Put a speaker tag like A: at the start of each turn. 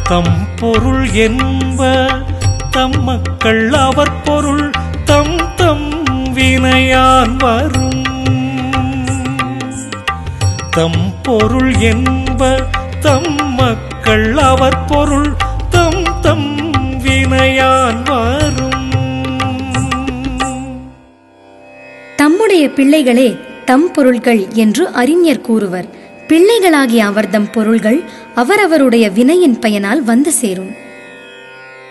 A: தம் பொருள் என்ப தம் மக்கள் அவர் பொருள் தம் தம் வினையான் வரும். தம் பொருள் என்ப தம் மக்கள் அவர் பொருள் தம் தம் வினையான் வரும்.
B: தம்முடைய பிள்ளைகளே தம் பொருள்கள் என்று அறிஞர் கூறுவர். பிள்ளைகளாகிய அவர்தம் பொருள்கள் அவரவருடைய வினையின் பயனால் வந்து சேரும்.